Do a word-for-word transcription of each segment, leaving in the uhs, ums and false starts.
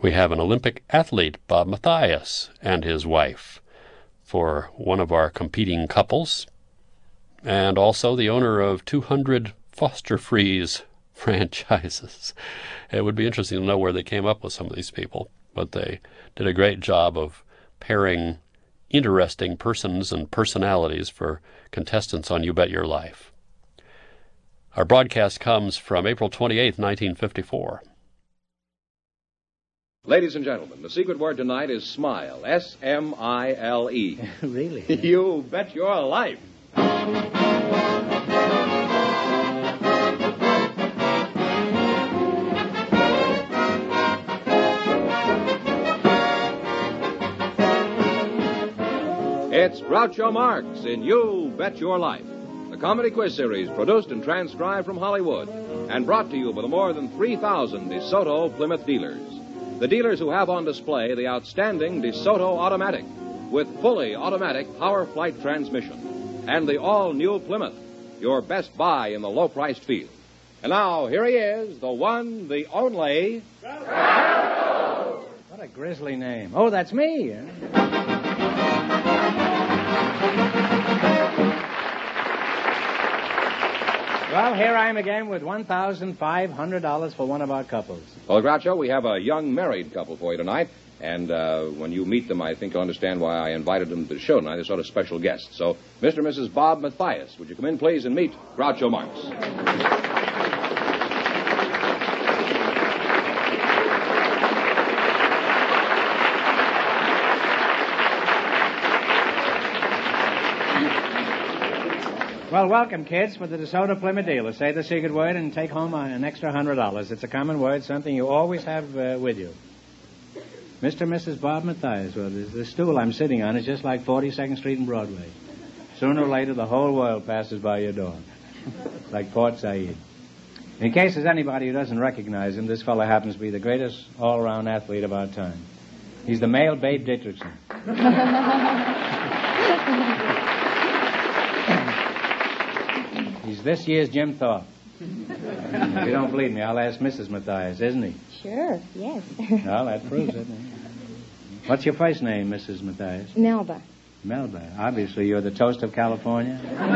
We have an Olympic athlete, Bob Mathias, and his wife, for one of our competing couples, and also the owner of two hundred Foster Freeze franchises. It would be interesting to know where they came up with some of these people, but they did a great job of pairing interesting persons and personalities for contestants on You Bet Your Life. Our broadcast comes from April twenty-eighth, nineteen fifty-four. Ladies and gentlemen, the secret word tonight is smile. S M I L E. Really? You bet your life. It's Groucho Marx in You Bet Your Life, the comedy quiz series produced and transcribed from Hollywood and brought to you by the more than three thousand DeSoto Plymouth dealers. The dealers who have on display the outstanding DeSoto Automatic with fully automatic power flight transmission and the all-new Plymouth, your best buy in the low-priced field. And now, here he is, the one, the only... Groucho! What a grisly name. Oh, that's me. Well, here I am again with one thousand five hundred dollars for one of our couples. Well, Groucho, we have a young married couple for you tonight. And uh, when you meet them, I think you'll understand why I invited them to the show tonight. They're sort of special guests. So, Mister and Missus Bob Mathias, would you come in, please, and meet Groucho Marx? Well, welcome, kids, for the DeSoto Plymouth dealer. Say the secret word and take home an extra hundred dollars. It's a common word, something you always have uh, with you. Mister and Missus Bob Mathias, well, the, the stool I'm sitting on is just like forty-second Street and Broadway. Sooner or later, the whole world passes by your door. Like Port Said. In case there's anybody who doesn't recognize him, this fellow happens to be the greatest all-around athlete of our time. He's the male Babe Dietrichson. He's this year's Jim Thorpe. If you don't believe me, I'll ask Missus Mathias, isn't he? Sure, yes. Well, that proves it. What's your first name, Missus Mathias? Melba. Melba. Obviously, you're the toast of California.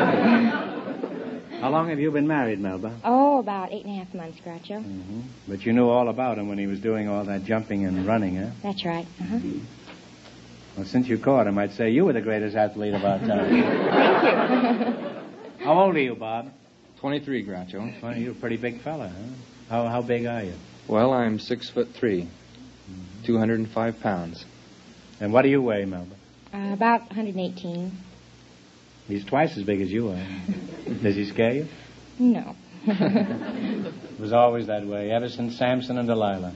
How long have you been married, Melba? Oh, about eight and a half months, Groucho. Mm-hmm. But you knew all about him when he was doing all that jumping and running, huh? That's right. Uh-huh. Well, since you caught him, I'd say you were the greatest athlete of our time. Thank you. How old are you, Bob? Twenty-three, Groucho. Well, you're a pretty big fella, huh? How how big are you? Well, I'm six foot three, mm-hmm. two hundred and five pounds. And what do you weigh, Melba? Uh, about one hundred eighteen. He's twice as big as you are. Does he scare you? No. It was always that way, ever since Samson and Delilah.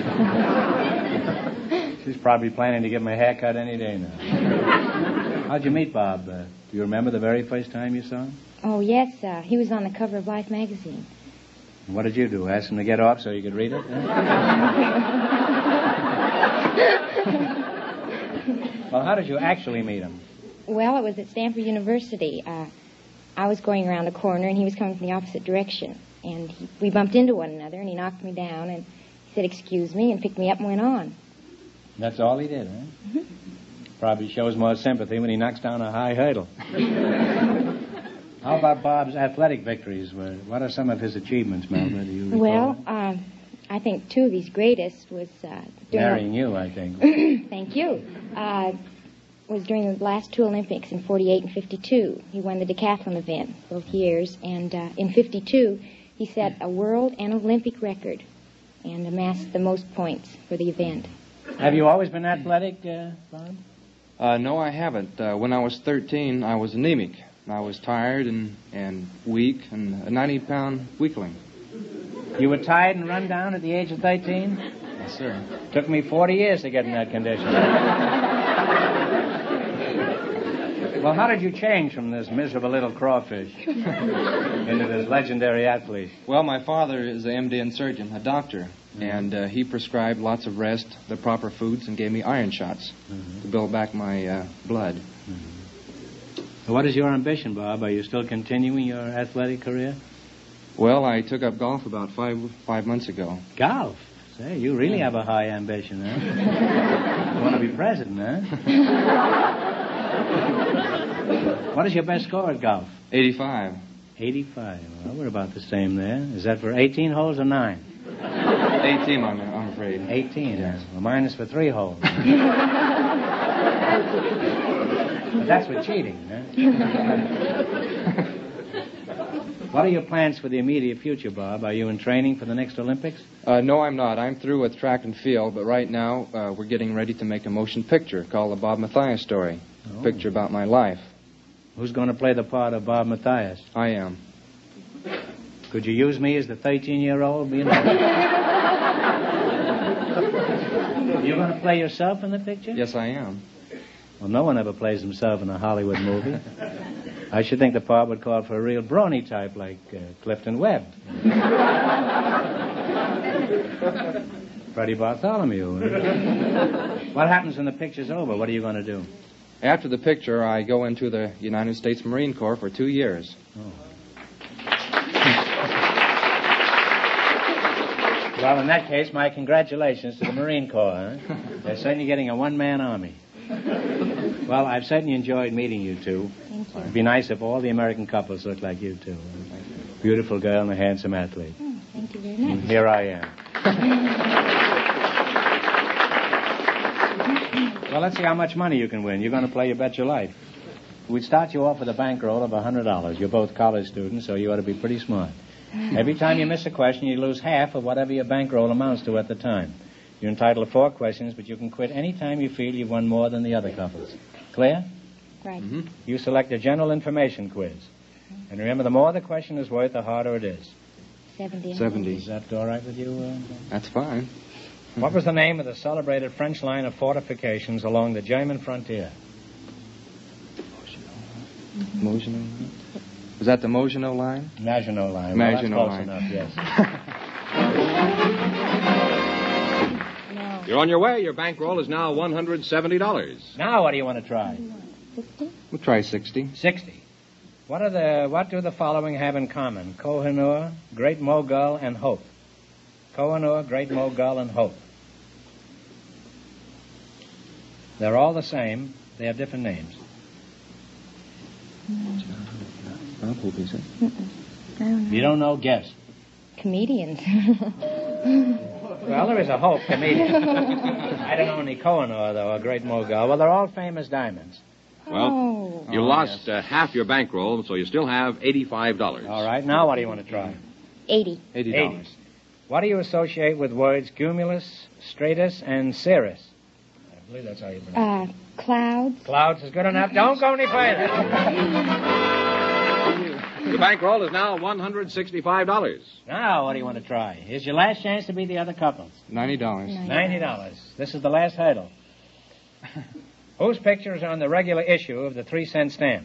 She's probably planning to give him a haircut any day now. How'd you meet Bob? Uh, do you remember the very first time you saw him? Oh, yes. Uh, he was on the cover of Life magazine. And what did you do? Ask him to get off so you could read it? Huh? Well, how did you actually meet him? Well, it was at Stanford University. Uh, I was going around the corner, and he was coming from the opposite direction. And he, we bumped into one another, and he knocked me down, and he said, excuse me, and picked me up and went on. That's all he did, huh? Mm-hmm. Probably shows more sympathy when he knocks down a high hurdle. How about Bob's athletic victories? What are some of his achievements, Melba? Do you recall? Well, uh, I think two of his greatest was... Uh, Marrying you, I think. Thank you. Uh, was during the last two Olympics in forty-eight and fifty-two. He won the decathlon event both years. And uh, in fifty-two, he set a world and Olympic record and amassed the most points for the event. Have you always been athletic, uh, Bob? Uh, no, I haven't. Uh, when I was thirteen, I was anemic. I was tired and, and weak and a ninety-pound weakling. You were tired and run down at the age of thirteen? Yes, sir. Took me forty years to get in that condition. Well, how did you change from this miserable little crawfish into this legendary athlete? Well, my father is an M D and surgeon, a doctor, mm-hmm. and uh, he prescribed lots of rest, the proper foods, and gave me iron shots mm-hmm. to build back my uh, blood. Mm-hmm. So what is your ambition, Bob? Are you still continuing your athletic career? Well, I took up golf about five five months ago. Golf? Say, you really have a high ambition, huh? You want to be president, huh? What is your best score at golf? eighty-five. eighty-five. Well, we're about the same there. Is that for eighteen holes or nine? eighteen, I'm, I'm afraid. eighteen, Yes. Well, mine is for three holes. But that's for cheating, huh? What are your plans for the immediate future, Bob? Are you in training for the next Olympics? Uh, no, I'm not. I'm through with track and field, but right now uh, we're getting ready to make a motion picture called The Bob Mathias Story. Oh. A picture about my life. Who's going to play the part of Bob Mathias? I am. Could you use me as the thirteen-year-old? You know? You're going to play yourself in the picture? Yes, I am. Well, no one ever plays himself in a Hollywood movie. I should think the part would call for a real brawny type like uh, Clifton Webb. Freddie Bartholomew. What happens when the picture's over? What are you going to do? After the picture, I go into the United States Marine Corps for two years. Oh. Well, in that case, my congratulations to the Marine Corps, huh? They're certainly getting a one-man army. Well, I've certainly enjoyed meeting you two. Thank you. It'd be nice if all the American couples looked like you two. Beautiful girl and a handsome athlete. Oh, thank you very much. And here I am. Well, let's see how much money you can win. You're going to play You Bet Your Life. We'd start you off with a bankroll of one hundred dollars. You're both college students, so you ought to be pretty smart. Every time you miss a question, you lose half of whatever your bankroll amounts to at the time. You're entitled to four questions, but you can quit any time you feel you've won more than the other couples. Clear? Right. Mm-hmm. You select a general information quiz. And remember, the more the question is worth, the harder it is. seventy. seventy. Is that all right with you? Uh, That's fine. what was the name of the celebrated French line of fortifications along the German frontier? Maginot. Is that the Maginot Line? Maginot Line. Maginot well, Line. that's close enough, yes. No. You're on your way. Your bankroll is now one hundred seventy dollars. Now, what do you want to try? sixty? We'll try sixty. Sixty. What are the? What do the following have in common? Kohinoor, Great Mogul, and Hope. Kohinoor, Great Mogul, and Hope. They're all the same. They have different names. Well, who is it? I don't know. You don't know? Guess. Comedians. Well, there is a Hope comedian. I don't know any Kohinoor, though, a Great Mogul. Well, they're all famous diamonds. Well, Oh. you Oh, lost yes. uh, half your bankroll, so you still have eighty-five dollars. All right. Now, what do you want to try? eighty. Eighty dollars. What do you associate with words cumulus, stratus, and cirrus? I believe that's how you pronounce Uh, clouds. it. Clouds is good enough. Don't go any further. The bankroll is now one hundred sixty-five dollars. Now, what do you want to try? Here's your last chance to beat the other couples. Ninety dollars. Ninety dollars. This is the last hurdle. Whose picture is on the regular issue of the three-cent stamp?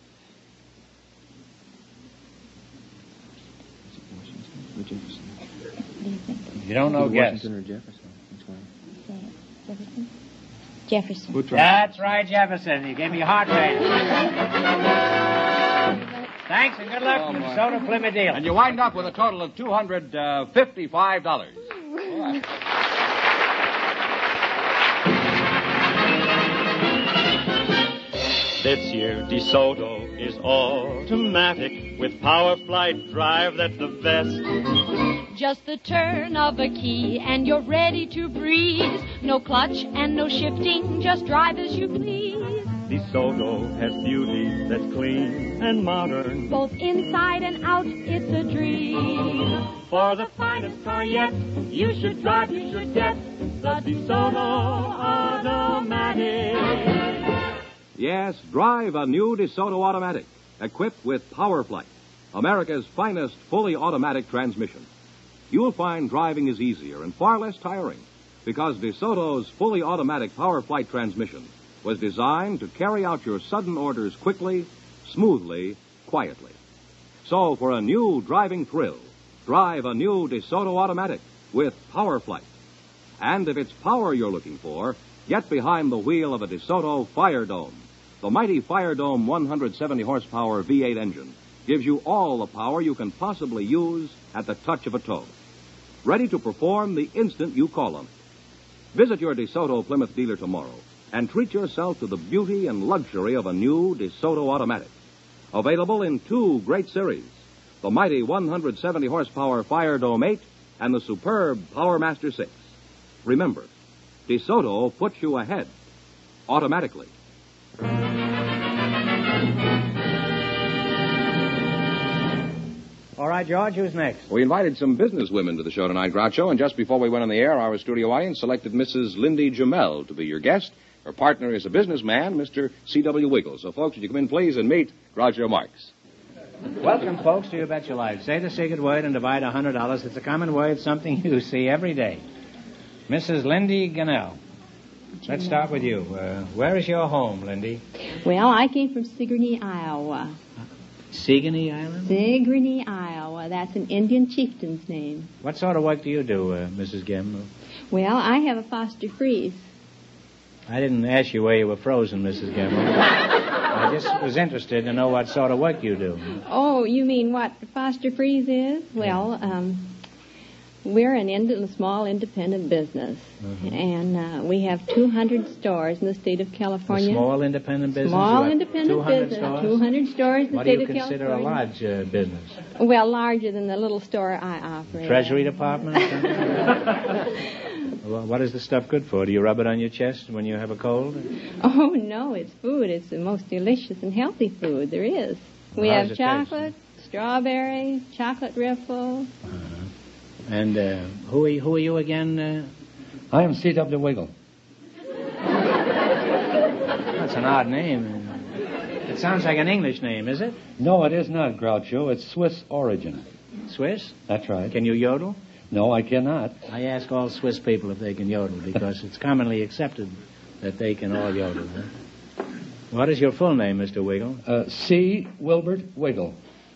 Or Jefferson. If you don't know, guess. Washington or Jefferson? Which one? Jefferson? Jefferson. We'll try. That's right, Jefferson. You gave me a heart rate. Thanks and good luck Oh, to my. Soda Plymouth deal. And you wind up with a total of two hundred fifty-five dollars. This year DeSoto is automatic with power flight drive that's the best. Just the turn of a key and you're ready to breeze. No clutch and no shifting, just drive as you please. DeSoto has beauty that's clean and modern. Both inside and out, it's a dream. For the finest car yet, you should drive, you should get the DeSoto Automatic. Yes, drive a new DeSoto Automatic, equipped with Power Flight, America's finest fully automatic transmission. You'll find driving is easier and far less tiring because DeSoto's fully automatic Power Flight transmission was designed to carry out your sudden orders quickly, smoothly, quietly. So for a new driving thrill, drive a new DeSoto Automatic with Power Flight. And if it's power you're looking for, get behind the wheel of a DeSoto Fire Dome. The mighty Fire Dome one hundred seventy horsepower V eight engine gives you all the power you can possibly use at the touch of a toe. ready to perform the instant you call on it. Visit your DeSoto Plymouth dealer tomorrow and treat yourself to the beauty and luxury of a new DeSoto automatic. Available in two great series, the mighty one hundred seventy horsepower Fire Dome eight and the superb Power Master six. Remember, DeSoto puts you ahead automatically. All right, George, who's next? We invited some business women to the show tonight, Groucho, and just before we went on the air, our studio audience selected Missus Lindy Jamel to be your guest. Her partner is a businessman, Mister C W Wiggle. So, folks, would you come in, please, and meet Groucho Marx. Welcome, folks, to You Bet Your Life. Say the secret word and divide one hundred dollars. It's a common word, something you see every day. Missus Lindy Gannell. Let's start with you. Uh, where is your home, Lindy? Well, I came from Sigourney, Iowa. Sigourney Island? Sigourney, Iowa. That's an Indian chieftain's name. What sort of work do you do, uh, Missus Gim? Well, I have a foster freeze. I didn't ask you where you were frozen, Missus Gim. I just was interested to know what sort of work you do. Oh, you mean what foster freeze is? Well, um, we're an ind- a small independent business, Mhm. and uh, we have two hundred stores in the state of A California. small independent business? Small You have independent two hundred business. Stores? two hundred stores in the What do state you of consider California. a large uh, business? Well, larger than the little store I operate. Treasury Department or something? Well, what is the stuff good for? Do you rub it on your chest when you have a cold? Oh, no, it's food. It's the most delicious and healthy food there is. We How does have it chocolate, strawberry, chocolate riffle. Uh-huh. And uh, who, are you, who are you again? Uh... I am C W Wiggle. That's an odd name. It sounds like an English name, is it? No, it is not, Groucho. It's Swiss origin. Swiss? That's right. Can you yodel? No, I cannot. I ask all Swiss people if they can yodel because it's commonly accepted that they can all yodel. Huh? What is your full name, Mister Wiggle? Uh, C. Wilbert Wiggle.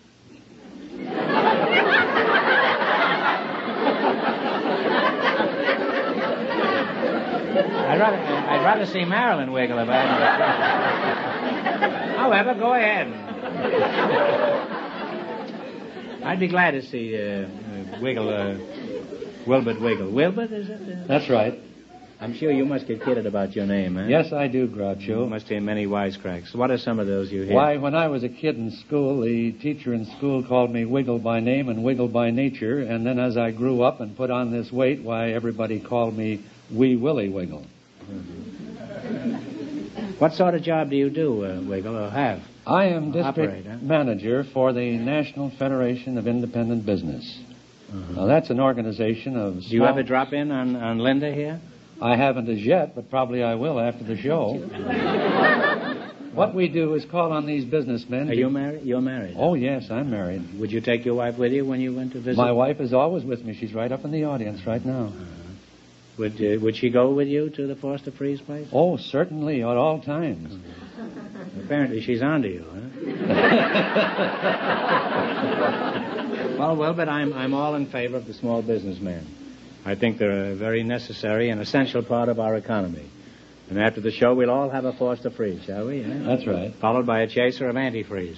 I'd rather, I'd rather see Marilyn Wiggle if I had. However, go ahead. I'd be glad to see uh, uh, Wiggle, uh, Wilbert Wiggle. Wilbert, is it? Uh... That's right. I'm sure you must get kidded about your name, eh? Yes, I do, Groucho. You must hear many wisecracks. What are some of those you hear? Why, when I was a kid in school, the teacher in school called me Wiggle by name and Wiggle by nature, and then as I grew up and put on this weight, why, everybody called me Wee Willie Wiggle. What sort of job do you do, uh, Wiggle, or have? I am district Operate, huh? manager for the National Federation of Independent Business. Uh-huh. Now, that's an organization of... Do you small- ever drop in on, on Linda here? I haven't as yet, but probably I will after the show. What we do is call on these businessmen... Are to- you married? You're married. Oh, yes, I'm married. Would you take your wife with you when you went to visit? My wife is always with me. She's right up in the audience right now. Would uh, Would she go with you to the Foster Freeze place? Oh, certainly, at all times. Apparently she's onto you, huh? Well, Wilbert, I'm, I'm all in favor of the small businessman. I think they're a very necessary and essential part of our economy. And after the show, we'll all have a Foster Freeze, shall we? Eh? That's right. Followed by a chaser of antifreeze.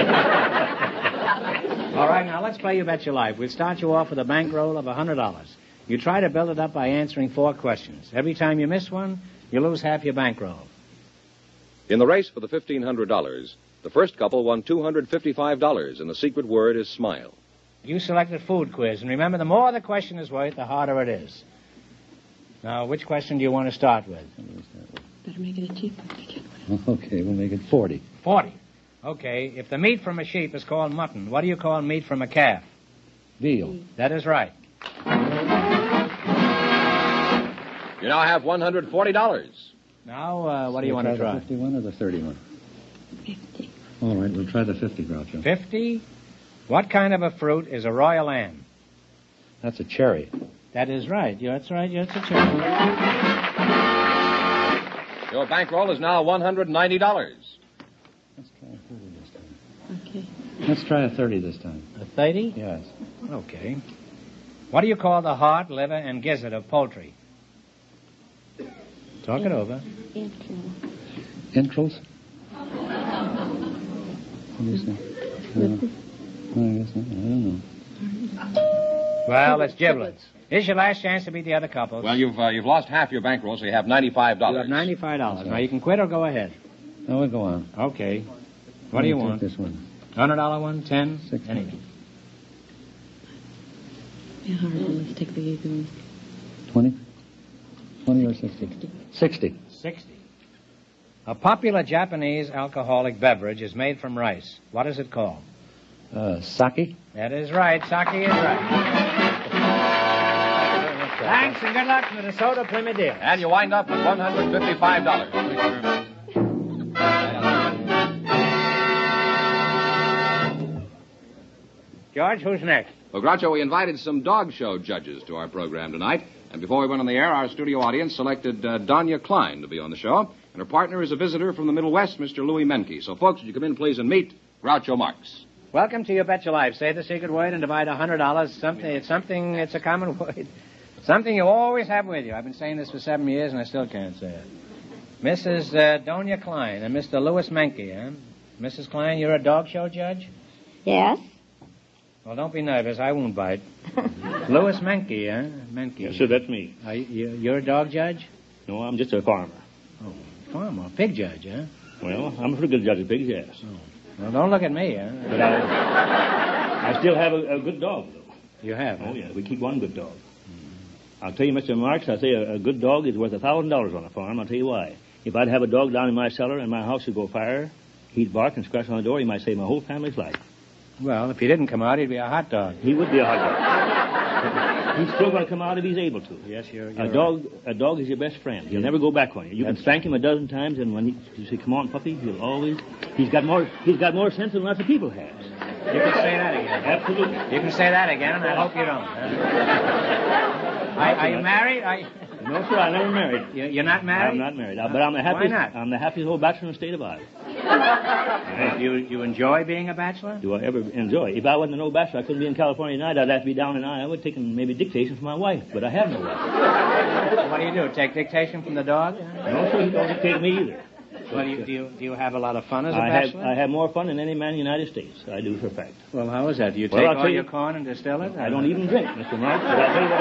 All right, now let's play You Bet Your Life. We'll start you off with a bankroll of one hundred dollars. You try to build it up by answering four questions. Every time you miss one, you lose half your bankroll. In the race for the fifteen hundred dollars, the first couple won two hundred fifty-five dollars, and the secret word is smile. You selected food quiz, and remember, the more the question is worth, the harder it is. Now, which question do you want to start with? Better make it a cheap one. Okay, we'll make it forty. Forty. Okay, if the meat from a sheep is called mutton, what do you call meat from a calf? Veal. That is right. You now have one hundred forty dollars. Now, uh, what do you want to try? try? The fifty-one or the thirty-one? Fifty. All right, we'll try the fifty, Groucho. Fifty. What kind of a fruit is a royal ann? That's a cherry. That is right. Yeah, that's right. Yeah, that's a cherry. Your bankroll is now one hundred ninety dollars. Let's try a thirty this time. Okay. Let's try a thirty this time. A thirty? Yes. Okay. What do you call the heart, liver, and gizzard of poultry? Talk it over. Intro. Entrails? What do you say? No. No, I guess not. I don't know. Well, it's giblets. Here's your last chance to beat the other couples. Well, you've uh, you've lost half your bankroll, so you have ninety-five dollars. You have ninety-five dollars. Now, you can quit or go ahead. No, we'll go on. Okay. What do you want? This one. one hundred dollar one, ten, Six. anything. Yeah, hard. Let's take the easy one. Twenty? Twenty or sixty? Sixty. sixty. A popular Japanese alcoholic beverage is made from rice. What is it called? Uh, sake? That is right. Sake is right. Thanks and good luck to the DeSoto Plymouth Deal. And you wind up with one hundred fifty-five dollars. George, who's next? Well, Groucho, we invited some dog show judges to our program tonight. And before we went on the air, our studio audience selected uh, Donya Klein to be on the show. And her partner is a visitor from the Middle West, Mister Louis Menke. So, folks, would you come in, please, and meet Groucho Marx. Welcome to You Bet Your Life. Say the secret word and divide one hundred dollars. Something, it's something, it's a common word. Something you always have with you. I've been saying this for seven years, and I still can't say it. Missus Uh, Donya Klein and Mister Louis Menke, huh? Missus Klein, you're a dog show judge? Yes. Well, don't be nervous. I won't bite. Louis Menke, huh? Menke. Yes, sir, that's me. Are you, you're a dog judge? No, I'm just a farmer. Oh, farmer. Pig judge, huh? Well, I'm a pretty good judge of pigs, yes. Oh. Well, don't look at me, huh? But I, I still have a, a good dog, though. You have, huh? Oh, yeah, we keep one good dog. I'll tell you, Mister Marx, I say a, a good dog is worth a thousand dollars on a farm. I'll tell you why. If I'd have a dog down in my cellar and my house would go fire, he'd bark and scratch on the door. He might save my whole family's life. Well, if he didn't come out, he'd be a hot dog. He would be a hot dog. He's still going to come out if he's able to. Yes, you're, you're a dog. Right. A dog is your best friend. He'll never go back on you. You That's can spank him a dozen times, and when he, you say, "Come on, puppy," he'll always. He's got more. He's got more sense than lots of people have. You can say that again. Absolutely. You can say that again, and I hope you don't. Are, are you married? Are you... No, sir, I'm never married. You're not married? I'm not married, but I'm the happiest. Why not? I'm the happiest old bachelor in the state of Iowa. You you enjoy being a bachelor? Do I ever enjoy? If I wasn't an old bachelor, I couldn't be in California tonight. I'd have to be down in Iowa taking maybe dictation from my wife, but I have no wife. What do you do? Take dictation from the dog? No, sir, he don't dictate me either. Well, do you, do you do you have a lot of fun as a I bachelor? have I have more fun than any man in the United States. I do for a fact. Well, how is that? Do you Well, take I'll all tell your you- corn and distill it? I don't even drink, Mister Marx, but I'll tell you what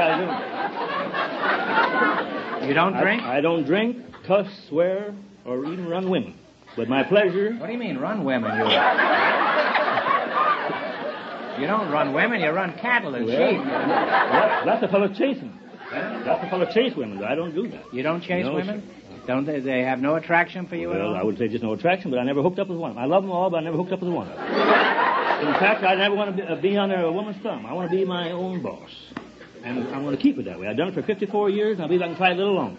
I do. You don't drink? I, I don't drink, cuss, swear, or even run women. But my pleasure... What do you mean, run women? You, you don't run women, you run cattle and Well, sheep. well, that's a fellow chasing. That's a fellow chase women. I don't do that. You don't chase No, women? sir. Don't they? They have no attraction for you at Well, all? I would say just no attraction, but I never hooked up with one. I love them all, but I never hooked up with one of them. In fact, I never want to be, uh, be under a woman's thumb. I want to be my own boss. And I'm going to keep it that way. I've done it for fifty-four years, and I believe I can try it a little longer.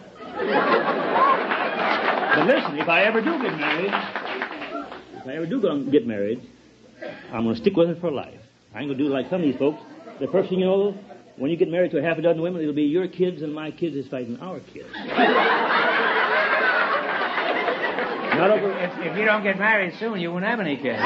But listen, if I ever do get married, if I ever do go get married, I'm going to stick with it for life. I ain't going to do like some of these folks. The first thing you know, when you get married to a half a dozen women, it'll be your kids and my kids is fighting our kids. Not over. If, if you don't get married soon, you won't have any kids.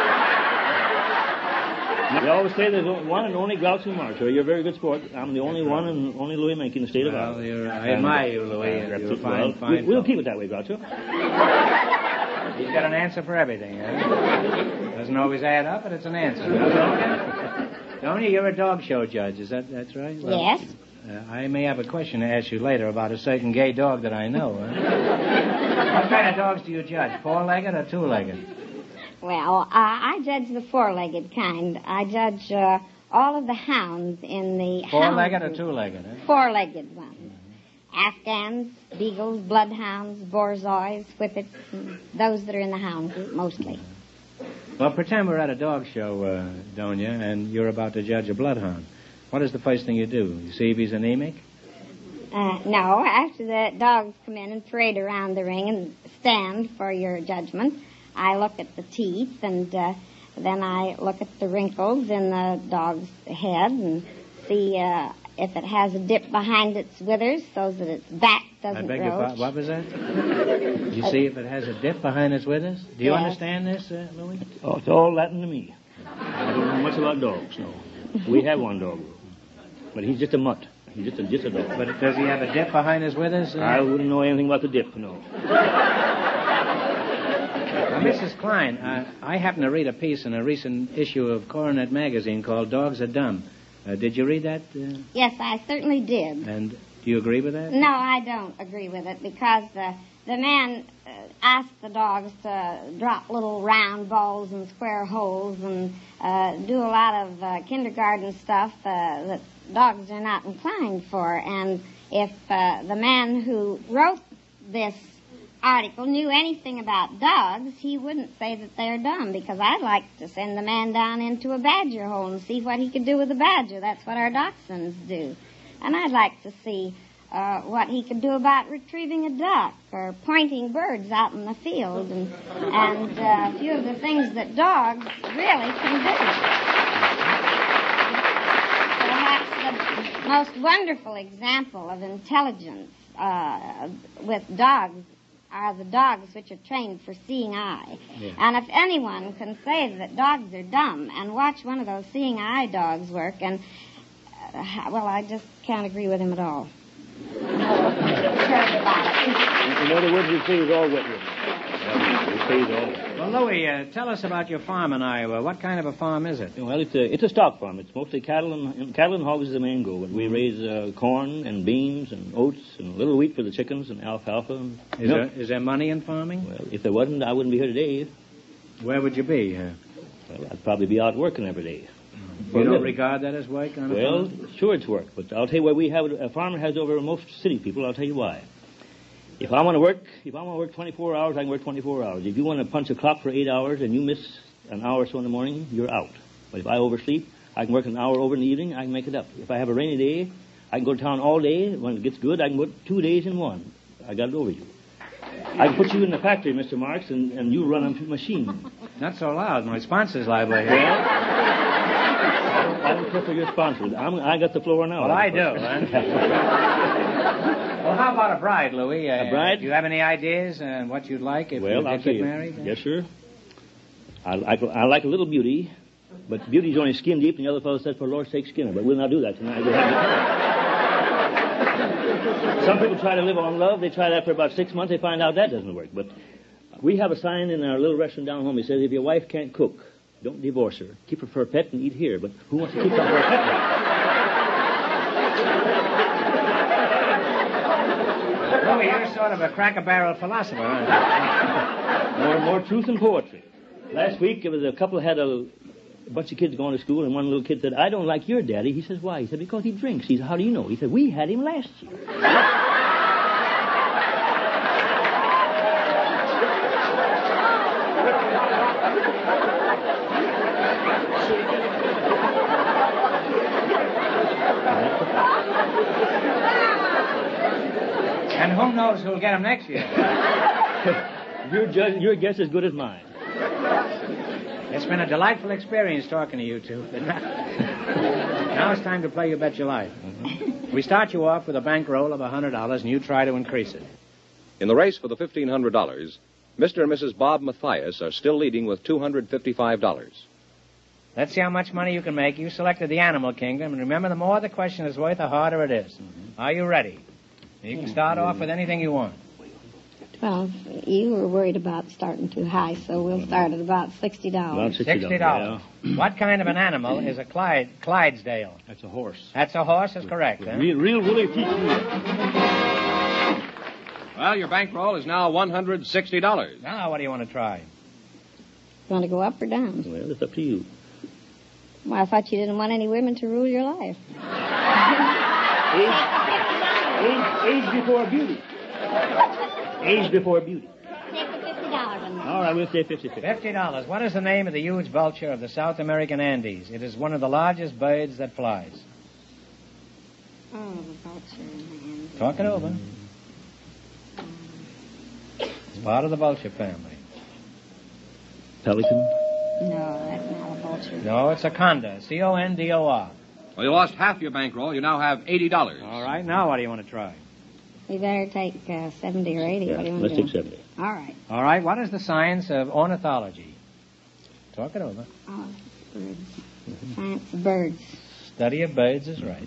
They always say there's one and only Groucho Marx. So you're a very good sport. I'm the only one and only Louis Menke in the state of Well, Iowa. you're, I admire you, Louis. Uh, You're a well, fine, fine. We'll fellow. keep it that way, Groucho. You've got an answer for everything, huh? Doesn't always add up, but it's an answer. Donya, you're a dog show judge. Is that that's right? Well, Yes. Uh, I may have a question to ask you later about a certain gay dog that I know. Huh? What kind of dogs do you judge? Four-legged or two-legged? Well, uh, I judge the four-legged kind. I judge uh, all of the hounds in the Four-legged hound or group. two-legged? Huh? Four-legged ones. Afghans, beagles, bloodhounds, borzois, whippets, and those that are in the hound group mostly. Well, pretend we're at a dog show, uh, Donya, and you're about to judge a bloodhound. What is the first thing you do? You see if he's anemic? Uh, no, after the dogs come in and parade around the ring and stand for your judgment, I look at the teeth and uh, then I look at the wrinkles in the dog's head and see uh, if it has a dip behind its withers so that its back doesn't I beg your roach. pardon. What was that? You see if it has a dip behind its withers? Do you Yes. understand this, uh, Louis? Oh, it's all Latin to me. I don't know much about dogs, no. We have one dog, but he's just a mutt. He's just a, just a dog. But does he have a dip behind his withers? Uh, I wouldn't know anything about the dip, no. Now, Missus Klein, uh, I happened to read a piece in a recent issue of Coronet magazine called Dogs Are Dumb. Uh, did you read that? Uh, Yes, I certainly did. and do you agree with that? No, I don't agree with it because uh, the man uh, asked the dogs to drop little round balls and square holes and uh, do a lot of uh, kindergarten stuff uh, that dogs are not inclined for. And if uh, the man who wrote this article knew anything about dogs, he wouldn't say that they're dumb, because I'd like to send the man down into a badger hole and see what he could do with a badger. That's what our dachshunds do. And I'd like to see uh, what he could do about retrieving a duck or pointing birds out in the field and, and uh, a few of the things that dogs really can do. Perhaps the most wonderful example of intelligence uh, with dogs are the dogs which are trained for seeing eye. Yeah. And if anyone can say that dogs are dumb and watch one of those seeing eye dogs work, and, uh, well, I just can't agree with him at all. In other words, you say he's all wet with it. You say he's all wet. Well, Louis, uh, tell us about your farm in Iowa. What kind of a farm is it? Well, it's a, it's a stock farm. It's mostly cattle and cattle and hogs is the main goal. But we raise uh, corn and beans and oats and a little wheat for the chickens and alfalfa. And Is there, is there money in farming? Well, if there wasn't, I wouldn't be here today. Where would you be? Uh, Well, I'd probably be out working every day. you don't regard that as work on a Well, farm? sure it's work, but I'll tell you why we have a farmer has over most city people. I'll tell you why. If I want to work, if I want to work twenty-four hours, I can work twenty-four hours. If you want to punch a clock for eight hours and you miss an hour or so in the morning, you're out. But if I oversleep, I can work an hour over in the evening, I can make it up. If I have a rainy day, I can go to town all day. When it gets good, I can work two days in one. I got it over you. I can put you in the factory, Mister Marks, and, and you run a machine. Not so loud. My sponsor's liable to hear. Well, I don't care for your sponsors. I'm, I got the floor now. Well, I do. Huh? Well, how about a bride, Louis? Uh, A bride? Do you have any ideas on what you'd like if Well, you I'll did tell get you. married? Yes, sir. I like, I like a little beauty, but beauty's only skin deep, and the other fellow says, for Lord's sake, skin her. But we'll not do that tonight. We'll have to Some people try to live on love. They try that for about six months. They find out that doesn't work. But we have a sign in our little restaurant down home. It says, if your wife can't cook, don't divorce her. Keep her for a pet and eat here. But who wants to keep her for a pet? Louis, you're sort of a cracker-barrel philosopher, aren't you? More, more truth and poetry. Last week, there was a couple had a, a bunch of kids going to school, and one little kid said, I don't like your daddy. He says, why? He said, because he drinks. He said, how do you know? He said, we had him last year. And who knows who'll get him next year? your, judge, your guess is as good as mine. It's been a delightful experience talking to you two. Now it's time to play You Bet Your Life. Mm-hmm. We start you off with a bankroll of one hundred dollars, and you try to increase it. In the race for the fifteen hundred dollars, Mister and Missus Bob Mathias are still leading with two hundred fifty-five dollars. Let's see how much money you can make. You selected the animal kingdom, and remember, the more the question is worth, the harder it is. Mm-hmm. Are you ready? You can start off with anything you want. Well, you were worried about starting too high, so we'll start at about sixty dollars. About sixty dollars. Yeah. What kind of an animal is a Clyde, Clydesdale? That's a horse. That's a horse? That's correct, huh? Real, real, really teach me. Well, your bankroll is now one hundred sixty dollars. Now, what do you want to try? You want to go up or down? Well, it's up to you. Well, I thought you didn't want any women to rule your life. Age, age, age before beauty. Age before beauty. Say for fifty dollars on that. All right, we'll say fifty-fifty. Fifty dollars. What is the name of the huge vulture of the South American Andes? It is one of the largest birds that flies. Oh, the vulture in the Andes. Talk it over. It's part of the vulture family. Pelican? No, that's not a vulture. No, it's a condor. C O N D O R. Well, you lost half your bankroll. You now have eighty dollars. All right, now what do you want to try? You better take uh, seventy or eighty. Yeah, What do you want let's to do? take seventy. All right. All right, what is the science of ornithology? Talk it over. Oh, birds. Science of birds. Study of birds is right.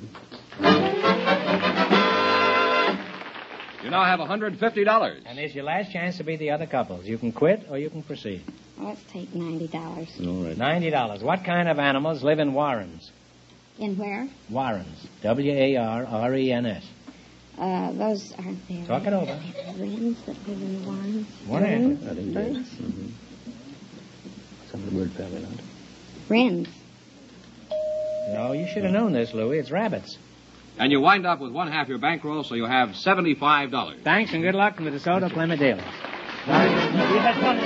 You now have one hundred fifty dollars. And it's your last chance to beat the other couples. You can quit or you can proceed. Let's take ninety dollars. All right. Ninety dollars. What kind of animals live in warrens? In where? Warrens. W A R R E N S. Uh, those aren't there. Talk it over. Wrens that live in Warrens. One answer. I think Birds? that's mm-hmm. some of the bird family, not. Wrens. No, you should have known this, Louis. It's rabbits. And you wind up with one half your bankroll, so you have seventy-five dollars. Thanks and good luck from the DeSoto Plymouth dealers. We had fun.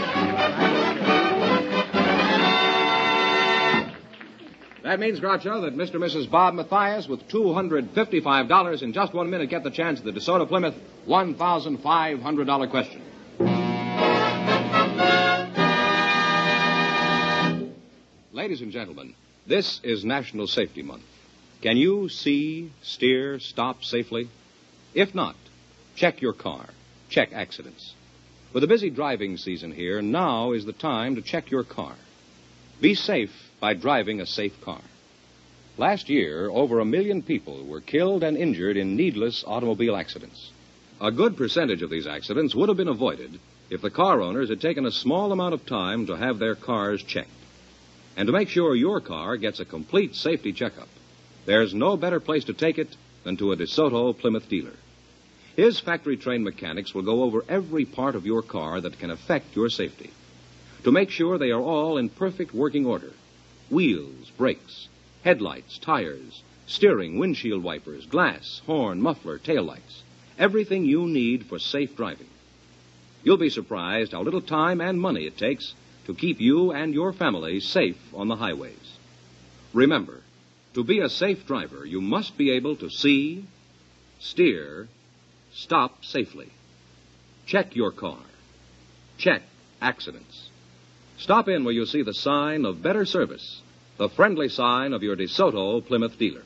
That means, Groucho, that Mister and Missus Bob Mathias, with two hundred fifty-five dollars in just one minute, get the chance at the DeSoto Plymouth one thousand five hundred dollars question. Ladies and gentlemen, this is National Safety Month. Can you see, steer, stop safely? If not, check your car. Check accidents. With the busy driving season here, now is the time to check your car. Be safe by driving a safe car. Last year, over a million people were killed and injured in needless automobile accidents. A good percentage of these accidents would have been avoided if the car owners had taken a small amount of time to have their cars checked. And to make sure your car gets a complete safety checkup, there's no better place to take it than to a DeSoto Plymouth dealer. His factory-trained mechanics will go over every part of your car that can affect your safety to make sure they are all in perfect working order. Wheels, brakes, headlights, tires, steering, windshield wipers, glass, horn, muffler, taillights. Everything you need for safe driving. You'll be surprised how little time and money it takes to keep you and your family safe on the highways. Remember, to be a safe driver, you must be able to see, steer, stop safely. Check your car. Check accidents. Stop in where you see the sign of better service, the friendly sign of your DeSoto Plymouth dealer.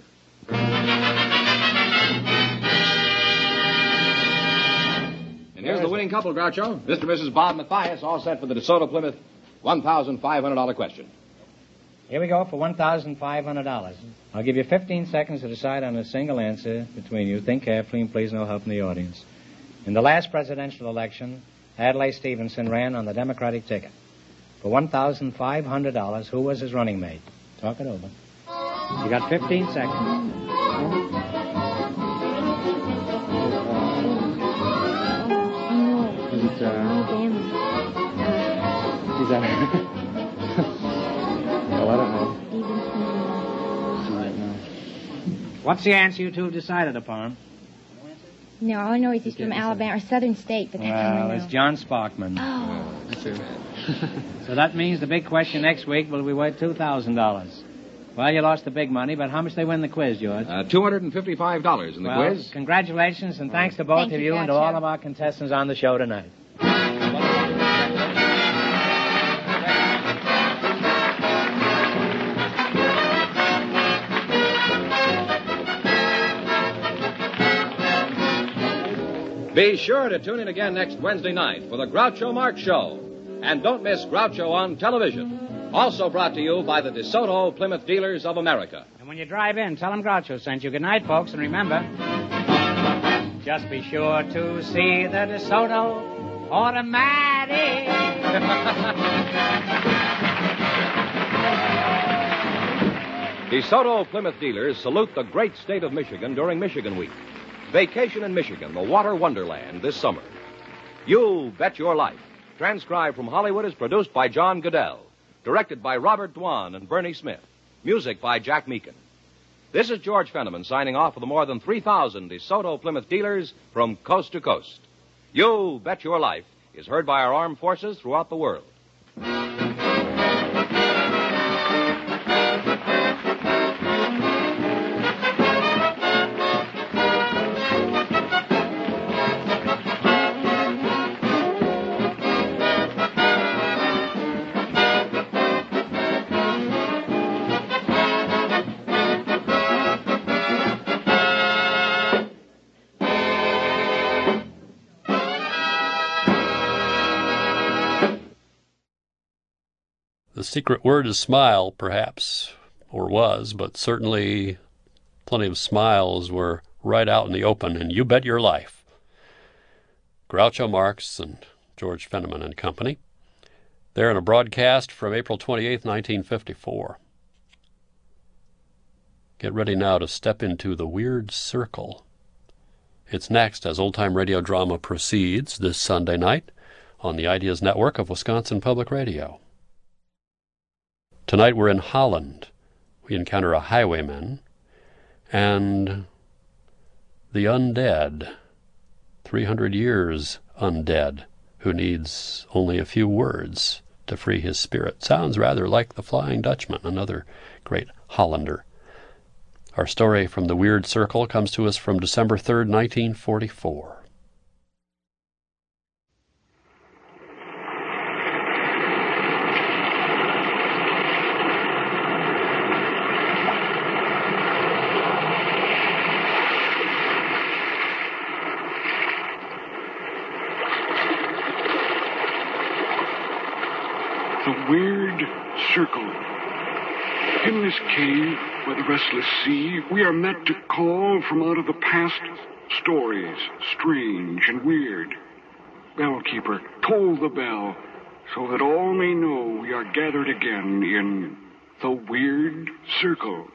And here's the winning couple, Groucho. Mister and Missus Bob Mathias, all set for the DeSoto Plymouth one thousand five hundred dollars question. Here we go for one thousand five hundred dollars. I'll give you fifteen seconds to decide on a single answer between you. Think carefully and please no help from the audience. In the last presidential election, Adlai Stevenson ran on the Democratic ticket. For one thousand five hundred dollars, who was his running mate? Talk it over. You got fifteen seconds. Is it, uh... Is that... Oh, I don't know. What's the answer you two have decided upon? No, all I know is he's from Alabama or Southern State, but that's all I Well, know. it's John Sparkman. Oh. That's it. So that means the big question next week will be worth two thousand dollars. Well, you lost the big money, but how much they win the quiz, George? Uh, two hundred fifty-five dollars in the well, quiz. Congratulations, and thanks to both Thank of you, you and to Groucho. all of our contestants on the show tonight. Be sure to tune in again next Wednesday night for the Groucho Marx Show. And don't miss Groucho on television. Also brought to you by the DeSoto Plymouth Dealers of America. And when you drive in, tell them Groucho sent you. Good night, folks, and remember, just be sure to see the DeSoto Automatic. DeSoto Plymouth Dealers salute the great state of Michigan during Michigan Week. Vacation in Michigan, the water wonderland, this summer. You Bet Your Life. Transcribed from Hollywood is produced by John Goodell. Directed by Robert Dwan and Bernie Smith. Music by Jack Meakin. This is George Fenneman signing off for the more than three thousand DeSoto Plymouth dealers from coast to coast. You Bet Your Life is heard by our armed forces throughout the world. The secret word is smile, perhaps, or was, but certainly plenty of smiles were right out in the open, and You Bet Your Life. Groucho Marx and George Fenneman and Company. They're in a broadcast from April twenty-eighth, nineteen fifty-four. Get ready now to step into the Weird Circle. It's next as old-time radio drama proceeds this Sunday night on the Ideas Network of Wisconsin Public Radio. Tonight we're in Holland. We encounter a highwayman and the undead, three hundred years undead, who needs only a few words to free his spirit. Sounds rather like The Flying Dutchman, another great Hollander. Our story from the Weird Circle comes to us from December third, nineteen forty-four. The Weird Circle. In this cave by the restless sea, we are met to call from out of the past stories, strange and weird. Bellkeeper, toll the bell, so that all may know we are gathered again in the Weird Circle.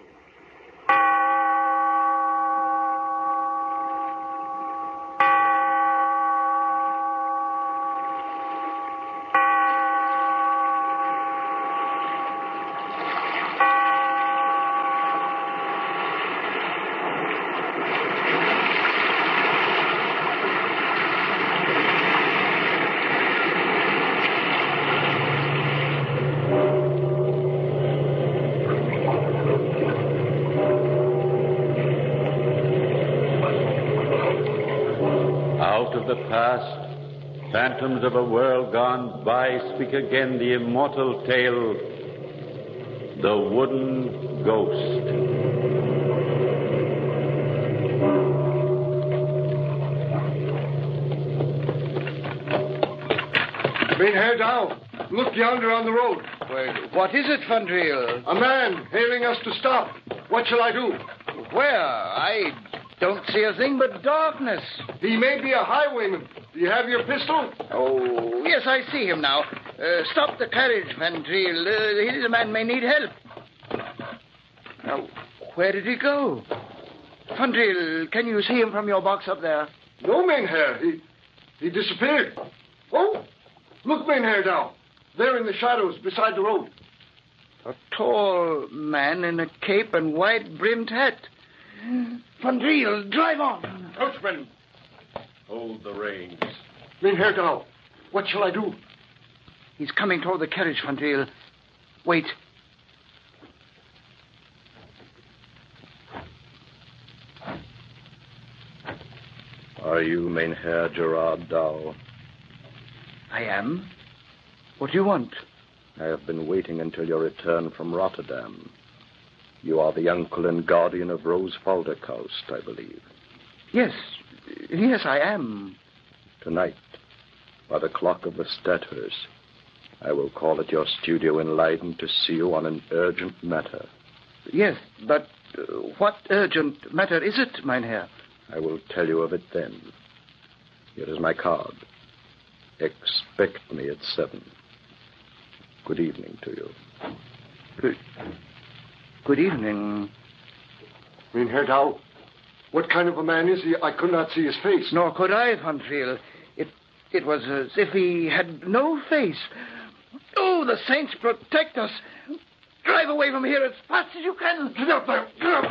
The past, phantoms of a world gone by, speak again the immortal tale, the wooden ghost. Mynheer Dow, look yonder on the road. Well, what is it, Van Driel? A man hailing us to stop. What shall I do? Where? I don't see a thing but darkness. He may be a highwayman. Do you have your pistol? Oh, yes, I see him now. Uh, stop the carriage, Van Driel. Uh, the man may need help. Now, where did he go? Van Driel, can you see him from your box up there? No, Mynheer. He, he disappeared. Oh, look, Mynheer Dow. There in the shadows beside the road. A tall man in a cape and wide-brimmed hat. Van Driel, drive on. Coachman. Hold the reins. Mynheer Dow, what shall I do? He's coming toward the carriage, Van Driel. Wait. Are you Mynheer Gerard Dow? I am. What do you want? I have been waiting until your return from Rotterdam. You are the uncle and guardian of Rose Falderkoust, I believe. Yes. Yes, I am. Tonight, by the clock of the Stadthurst, I will call at your studio in Leiden to see you on an urgent matter. Yes, but uh, what urgent matter is it, Mynheer? I will tell you of it then. Here is my card. Expect me at seven. Good evening to you. Good, good evening. Mynheer Dow, what kind of a man is he? I could not see his face. Nor could I, Van Driel. It, it was as if he had no face. Oh, the saints protect us. Drive away from here as fast as you can. Get up there. Get up.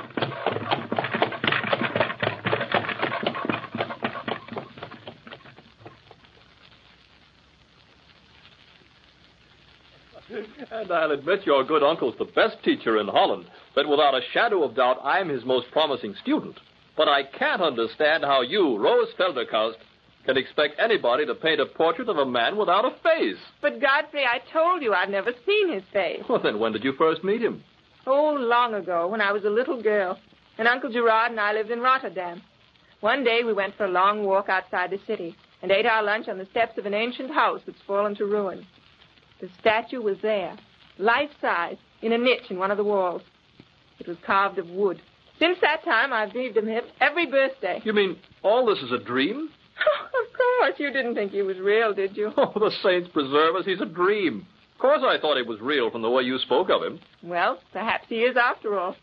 And I'll admit your good uncle's the best teacher in Holland, that without a shadow of doubt I'm his most promising student. But I can't understand how you, Rose Felderkoust, can expect anybody to paint a portrait of a man without a face. But, Godfrey, I told you I'd never seen his face. Well, then when did you first meet him? Oh, long ago, when I was a little girl. And Uncle Gerard and I lived in Rotterdam. One day we went for a long walk outside the city and ate our lunch on the steps of an ancient house that's fallen to ruin. The statue was there, life-size, in a niche in one of the walls. It was carved of wood. Since that time, I've dreamed of him every birthday. You mean all this is a dream? Of course. You didn't think he was real, did you? Oh, the saints preserve us. He's a dream. Of course I thought he was real from the way you spoke of him. Well, perhaps he is after all.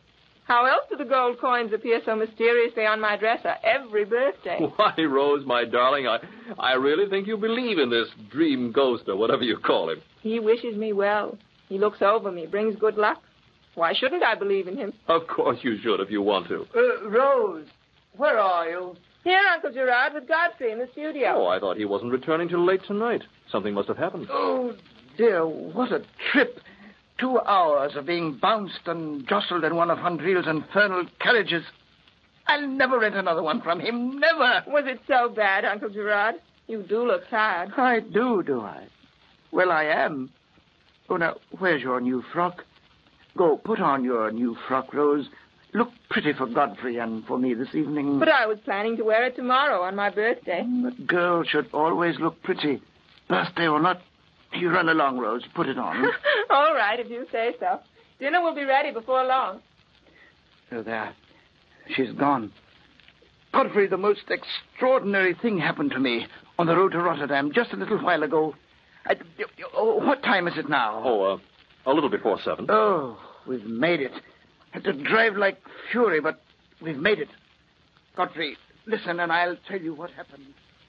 How else do the gold coins appear so mysteriously on my dresser every birthday? Why, Rose, my darling, I, I really think you believe in this dream ghost or whatever you call him. He wishes me well. He looks over me, brings good luck. Why shouldn't I believe in him? Of course you should if you want to. Uh, Rose, where are you? Here, Uncle Gerard, with Godfrey in the studio. Oh, I thought he wasn't returning till late tonight. Something must have happened. Oh, dear, what a trip. Two hours of being bounced and jostled in one of Hundreel's infernal carriages. I'll never rent another one from him, never. Was it so bad, Uncle Gerard? You do look tired. I do, do I? Well, I am. Oh, now, where's your new frock? Go, put on your new frock, Rose. Look pretty for Godfrey and for me this evening. But I was planning to wear it tomorrow on my birthday. A girl should always look pretty, birthday or not. You run along, Rose. Put it on. All right, if you say so. Dinner will be ready before long. Oh, there. She's gone. Godfrey, the most extraordinary thing happened to me on the road to Rotterdam just a little while ago. I, oh, what time is it now? Oh, uh, a little before seven. Oh, we've made it. Had to drive like fury, but we've made it. Godfrey, listen, and I'll tell you what happened.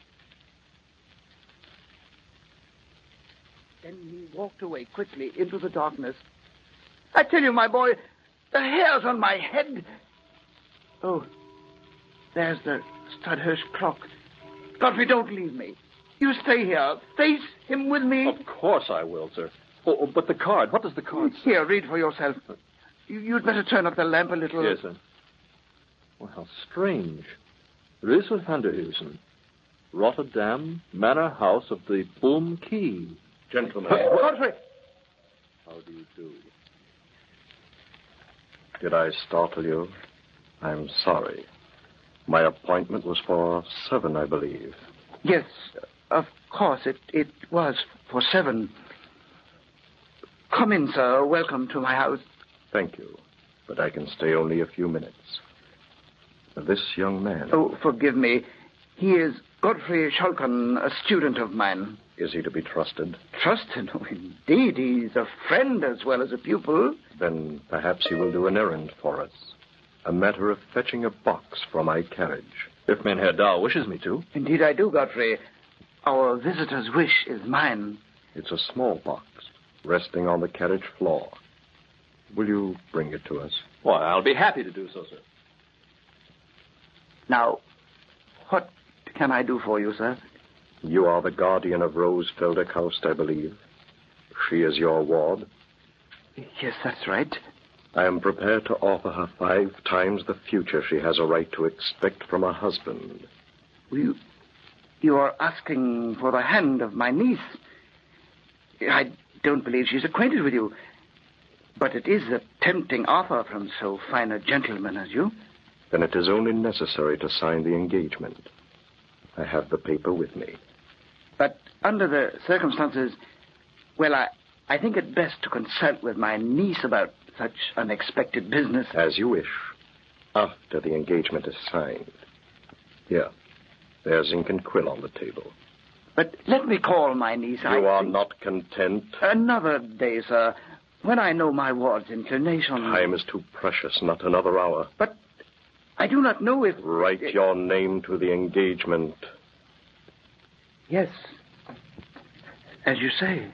Then he walked away quickly into the darkness. I tell you, my boy, the hairs on my head. Oh, there's the Studhurst clock. Godfrey, don't leave me. You stay here. Face him with me. Of course I will, sir. Oh, oh, but the card, what does the card say? Here, read for yourself. You, you'd better turn up the lamp a little. Yes, sir. Well, how strange. Rysel van der Huysen, Rotterdam, Manor House of the Boom Key. Gentlemen. Godfrey! How do you do? Did I startle you? I'm sorry. My appointment was for seven, I believe. Yes, of course, it, it was for seven. Come in, sir. Welcome to my house. Thank you, but I can stay only a few minutes. This young man... Oh, forgive me. He is Godfrey Schalken, a student of mine. Is he to be trusted? Trusted? Oh, indeed. He's a friend as well as a pupil. Then perhaps he will do an errand for us. A matter of fetching a box for my carriage. If Mynheer Dow wishes me to. Indeed I do, Godfrey. Our visitor's wish is mine. It's a small box, resting on the carriage floor. Will you bring it to us? Why, I'll be happy to do so, sir. Now, what can I do for you, sir? You are the guardian of Rose Felderkaust, I believe. She is your ward? Yes, that's right. I am prepared to offer her five times the future she has a right to expect from her husband. You, you are asking for the hand of my niece. I don't believe she's acquainted with you. But it is a tempting offer from so fine a gentleman as you. Then it is only necessary to sign the engagement. I have the paper with me. But under the circumstances, well, I, I think it best to consult with my niece about such unexpected business. As you wish. After the engagement is signed. Here. There's ink and quill on the table. But let me call my niece. You I are think... not content? Another day, sir. When I know my ward's inclination... Time is too precious, not another hour. But I do not know if... Write your name to the engagement. Yes. As you say.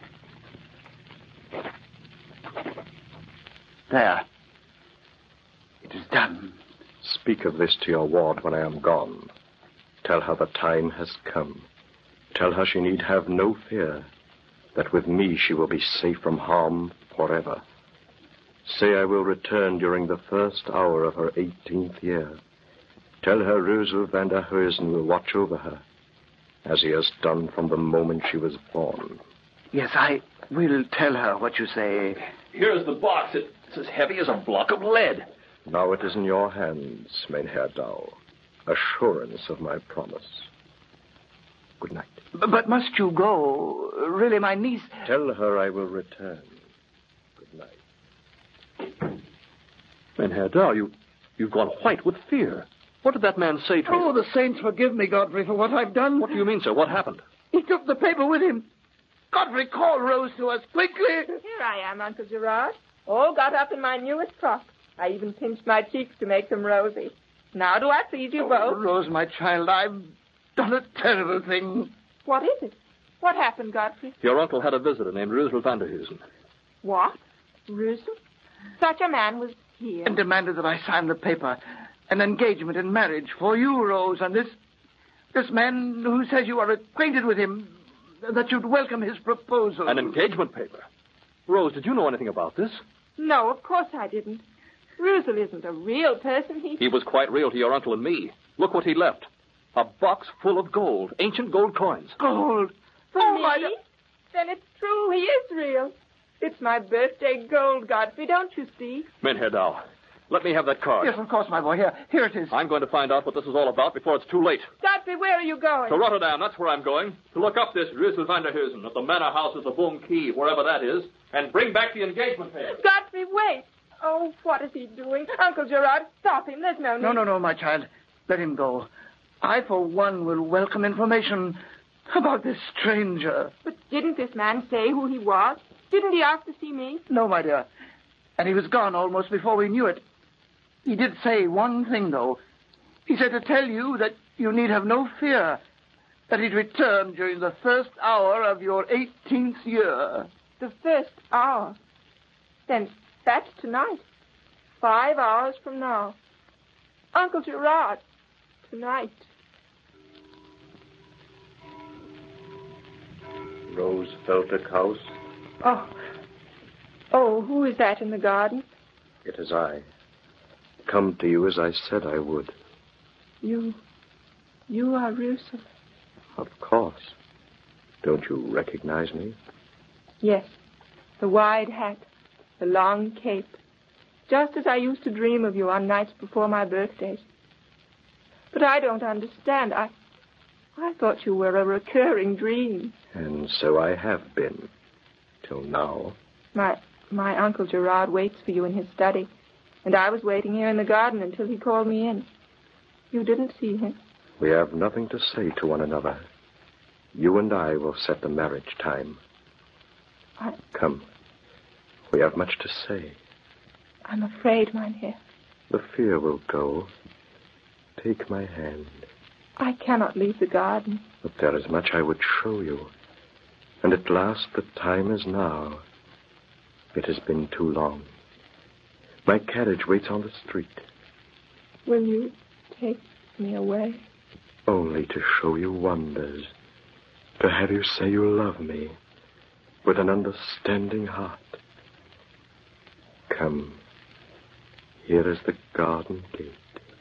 There. It is done. Speak of this to your ward when I am gone. Tell her the time has come. Tell her she need have no fear. That with me she will be safe from harm forever. Say I will return during the first hour of her eighteenth year. Tell her Rysel van der Huysen will watch over her, as he has done from the moment she was born. Yes, I will tell her what you say. Here's the box. It's as heavy as a block of lead. Now it is in your hands, Mynheer Dow. Assurance of my promise. Good night. B- but must you go? Really, my niece... Tell her I will return. Good night. Mynheer Dow, you, you've gone white with fear. What did that man say to you? Oh, the saints forgive me, Godfrey, for what I've done. What do you mean, sir? What happened? He took the paper with him. Godfrey, call Rose to us, quickly. Here I am, Uncle Gerard. All got up in my newest frock. I even pinched my cheeks to make them rosy. Now do I please you both? Oh, Rose, my child, I've done a terrible thing. What is it? What happened, Godfrey? Your uncle had a visitor named Roosevelt Vanderhoosen. What? Roosevelt? Such a man was here. And demanded that I sign the paper. An engagement in marriage for you, Rose, and this... this man who says you are acquainted with him, that you'd welcome his proposal. An engagement paper? Rose, did you know anything about this? No, of course I didn't. Roosevelt isn't a real person. He... He was quite real to your uncle and me. Look what he left. A box full of gold, ancient gold coins. Gold? For oh, me? My... Then it's true. He is real. It's my birthday gold, Godfrey, don't you see? Menherdau, let me have that card. Yes, of course, my boy. Here, here it is. I'm going to find out what this is all about before it's too late. Godfrey, where are you going? To Rotterdam, that's where I'm going. To look up this Roosevelt Vanderhoosen at the manor house of the Boom Key, wherever that is, and bring back the engagement paper. Godfrey, wait. Oh, what is he doing? Uncle Gerard, stop him. There's no need. No, no, no, my child. Let him go. I, for one, will welcome information about this stranger. But didn't this man say who he was? Didn't he ask to see me? No, my dear. And he was gone almost before we knew it. He did say one thing, though. He said to tell you that you need have no fear, that he'd return during the first hour of your eighteenth year. The first hour? Then that's tonight. Five hours from now. Uncle Gerard, tonight. Roosevelt House. Oh. Oh, who is that in the garden? It is I. Come to you as I said I would. You... you are Roosevelt. Of course. Don't you recognize me? Yes. The wide hat. The long cape. Just as I used to dream of you on nights before my birthdays. But I don't understand. I... I thought you were a recurring dream. And so I have been. Till now. My... my Uncle Gerard waits for you in his study. And I was waiting here in the garden until he called me in. You didn't see him. We have nothing to say to one another. You and I will set the marriage time. I... Come. We have much to say. I'm afraid, Mynheer. The fear will go. Take my hand. I cannot leave the garden. But there is much I would show you. And at last the time is now. It has been too long. My carriage waits on the street. Will you take me away? Only to show you wonders. To have you say you love me. With an understanding heart. Come. Here is the garden gate.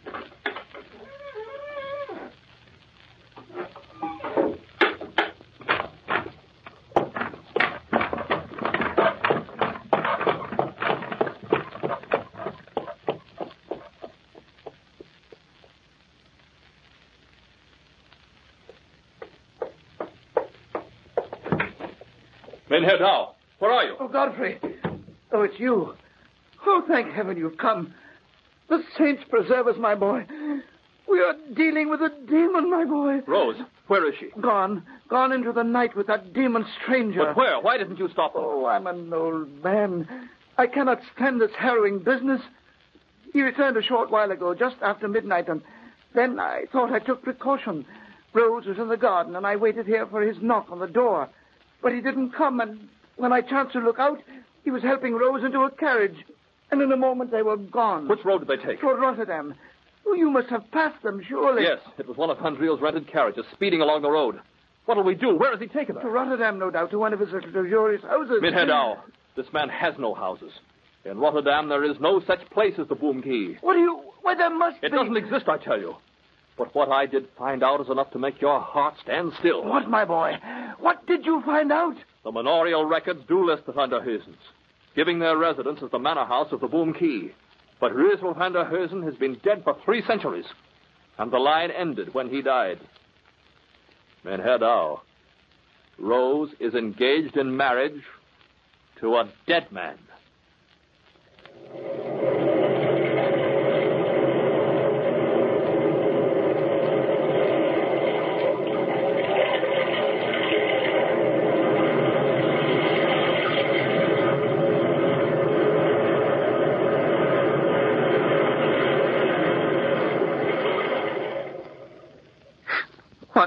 Menherdau, where are you? Oh, Godfrey. Oh, it's you. Oh, thank heaven you've come. The saints preserve us, my boy. We are dealing with a demon, my boy. Rose, where is she? Gone. Gone into the night with that demon stranger. But where? Why didn't you stop her? Oh, I'm an old man. I cannot stand this harrowing business. He returned a short while ago, just after midnight, and then I thought I took precaution. Rose was in the garden, and I waited here for his knock on the door. But he didn't come, and when I chanced to look out, he was helping Rose into a carriage. And in a moment they were gone. Which road did they take? Toward Rotterdam. Oh, you must have passed them, surely. Yes, it was one of Handriel's rented carriages speeding along the road. What'll we do? Where has he taken her? To Rotterdam, no doubt, to one of his luxurious houses. Menherdau, this man has no houses. In Rotterdam, there is no such place as the Boom Key. What do you... Why, there must it be... It doesn't exist, I tell you. But what I did find out is enough to make your heart stand still. What, my boy? What did you find out? The manorial records do list the Vanderhoosens, giving their residence as the manor house of the Boom Key. But Roosevelt Vanderhoosen has been dead for three centuries, and the line ended when he died. Menherdau, Rose is engaged in marriage to a dead man.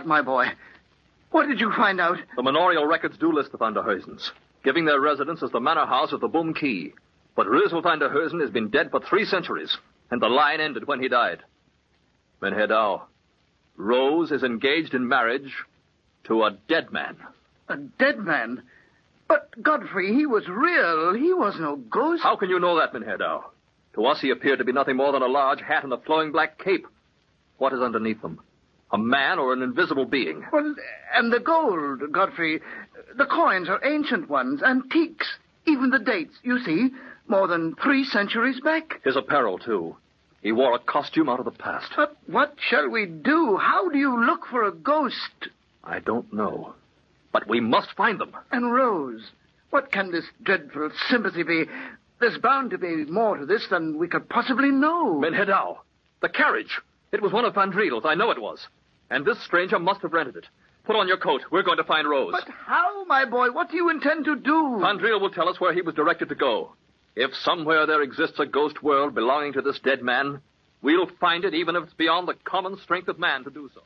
what, my boy? What did you find out? The manorial records do list the Van der Heusens, giving their residence as the manor house of the Boom Key. But Reuzel van der Heusen has been dead for three centuries, and the line ended when he died. Mynheer Douw, Rose is engaged in marriage to a dead man. A dead man? But, Godfrey, he was real. He was no ghost. How can you know that, Mynheer Douw? To us, he appeared to be nothing more than a large hat and a flowing black cape. What is underneath them? A man or an invisible being? Well, and the gold, Godfrey. The coins are ancient ones, antiques. Even the dates, you see, more than three centuries back. His apparel, too. He wore a costume out of the past. But what shall we do? How do you look for a ghost? I don't know. But we must find them. And Rose, what can this dreadful sympathy be? There's bound to be more to this than we could possibly know. Mynheer Douw, the carriage. It was one of Van Driedel's. I know it was. And this stranger must have rented it. Put on your coat. We're going to find Rose. But how, my boy? What do you intend to do? Van Driel will tell us where he was directed to go. If somewhere there exists a ghost world belonging to this dead man, we'll find it even if it's beyond the common strength of man to do so.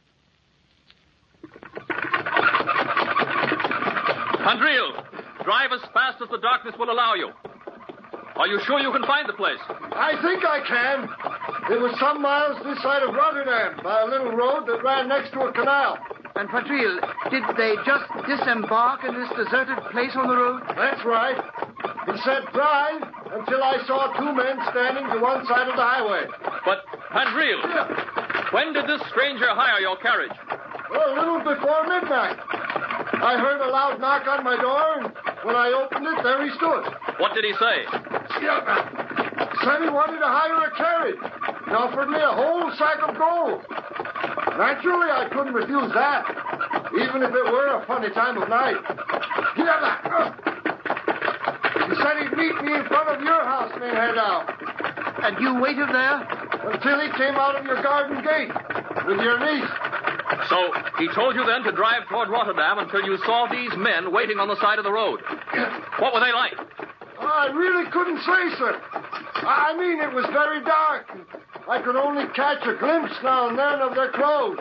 Van Driel, drive as fast as the darkness will allow you. Are you sure you can find the place? I think I can. It was some miles this side of Rotterdam, by a little road that ran next to a canal. And, Van Driel, did they just disembark in this deserted place on the road? That's right. He said drive until I saw two men standing to one side of the highway. But, Van Driel, yeah. When did this stranger hire your carriage? Well, a little before midnight. I heard a loud knock on my door, and when I opened it, there he stood. What did he say? Yeah, said he wanted to hire a carriage. He offered me a whole sack of gold. Naturally, I couldn't refuse that, even if it were a funny time of night. Yeah, he said he'd meet me in front of your house, Mynheer Douw. And you waited there? Until he came out of your garden gate with your niece. So he told you then to drive toward Rotterdam until you saw these men waiting on the side of the road. What were they like? I really couldn't say, sir. I mean, it was very dark. I could only catch a glimpse now and then of their clothes.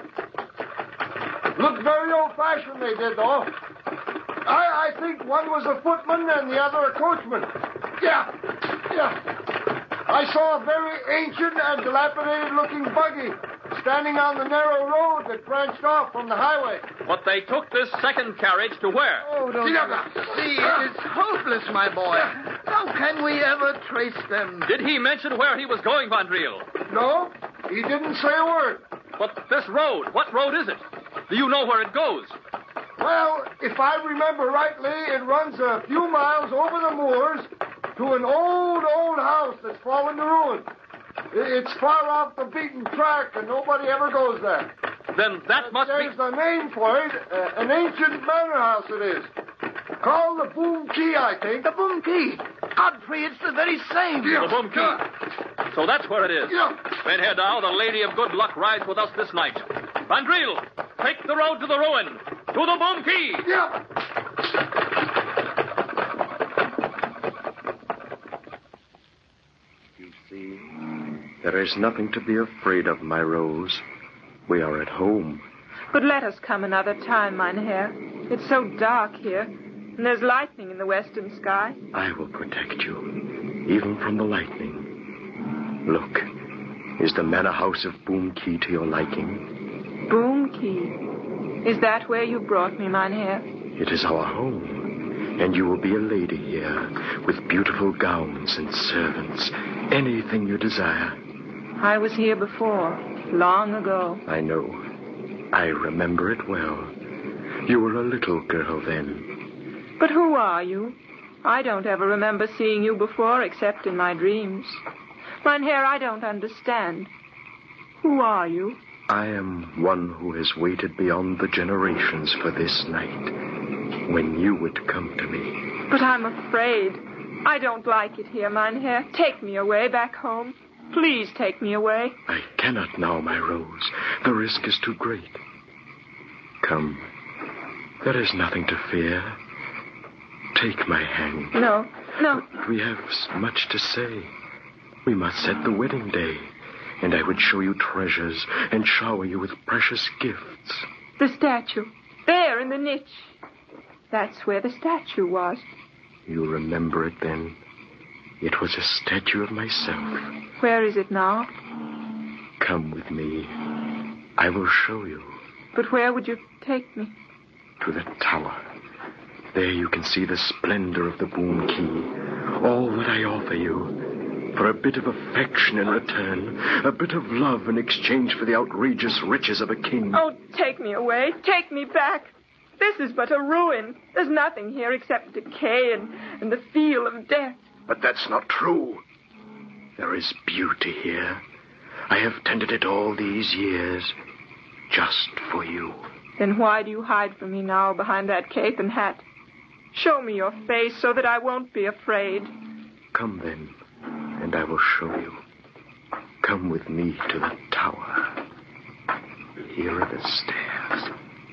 Looked very old-fashioned, they did, though. I, I think one was a footman and the other a coachman. Yeah, yeah. I saw a very ancient and dilapidated-looking buggy standing on the narrow road that branched off from the highway. But they took this second carriage to where? Oh, don't see, it is hopeless, my boy. How can we ever trace them? Did he mention where he was going, Van Driel? No, he didn't say a word. But this road, what road is it? Do you know where it goes? Well, if I remember rightly, it runs a few miles over the moors to an old, old house that's fallen to ruin. It's far off the beaten track, and nobody ever goes there. Then that must There's be... There's the name for it. Uh, an ancient manor house it is. Called the Boom Key, I think. The Boom Key? Godfrey, it's the very same. Yeah. The Boom Key. Yeah. So that's where it is. Yeah. Mynheer Douw, the Lady of Good Luck rides with us this night. Van Driel, take the road to the ruin. To the Boom Key. Yeah. You see, there is nothing to be afraid of, my Rose. We are at home. But let us come another time, Mynheer. It's so dark here, and there's lightning in the western sky. I will protect you, even from the lightning. Look, is the manor house of Boom Key to your liking? Boom Key? Is that where you brought me, Mynheer? It is our home, and you will be a lady here, with beautiful gowns and servants, anything you desire. I was here before, long ago. I know. I remember it well. You were a little girl then. But who are you? I don't ever remember seeing you before, except in my dreams. Mynheer, I don't understand. Who are you? I am one who has waited beyond the generations for this night, when you would come to me. But I'm afraid. I don't like it here, Mynheer. Take me away back home. Please take me away. I cannot now, my Rose. The risk is too great. Come. There is nothing to fear. Take my hand. No, no. We have much to say. We must set the wedding day, and I would show you treasures and shower you with precious gifts. The statue. There in the niche. That's where the statue was. You remember it then? It was a statue of myself. Where is it now? Come with me. I will show you. But where would you take me? To the tower. There you can see the splendor of the Boom Key. All that I offer you. For a bit of affection in return. A bit of love in exchange for the outrageous riches of a king. Oh, take me away. Take me back. This is but a ruin. There's nothing here except decay and, and the feel of death. But that's not true. There is beauty here. I have tended it all these years. Just for you. Then why do you hide from me now behind that cape and hat? Show me your face so that I won't be afraid. Come then, and I will show you. Come with me to the tower. Here are the stairs.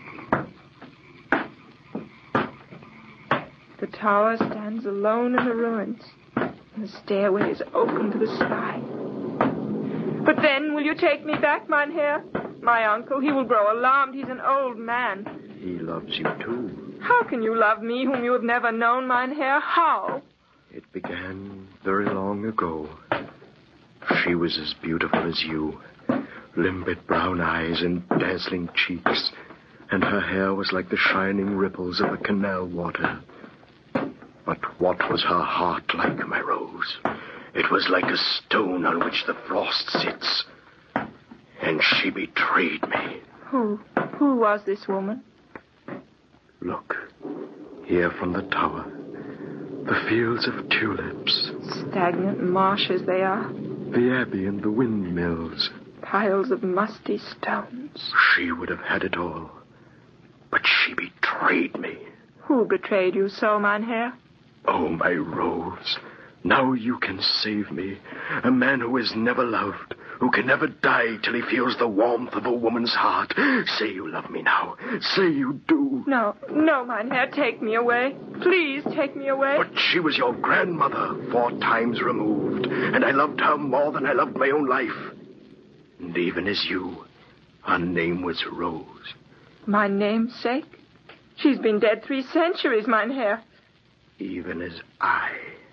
The tower stands alone in the ruins, and the stairway is open to the sky. But then, will you take me back, Mynheer? My uncle, he will grow alarmed. He's an old man. He loves you, too. How can you love me, whom you have never known, Mynheer? How? It began very long ago. She was as beautiful as you. Limpid brown eyes and dazzling cheeks. And her hair was like the shining ripples of the canal water. But what was her heart like, my Rose? It was like a stone on which the frost sits. And she betrayed me. Who? Who was this woman? Look, here from the tower. The fields of tulips. Stagnant marshes they are. The abbey and the windmills. Piles of musty stones. She would have had it all. But she betrayed me. Who betrayed you so, Mynheer? Oh, my Rose. Now you can save me. A man who has never loved, who can never die till he feels the warmth of a woman's heart. Say you love me now. Say you do. No, no, Mynheer, take me away. Please take me away. But she was your grandmother, four times removed, and I loved her more than I loved my own life. And even as you, her name was Rose. My namesake? She's been dead three centuries, Mynheer. Even as I.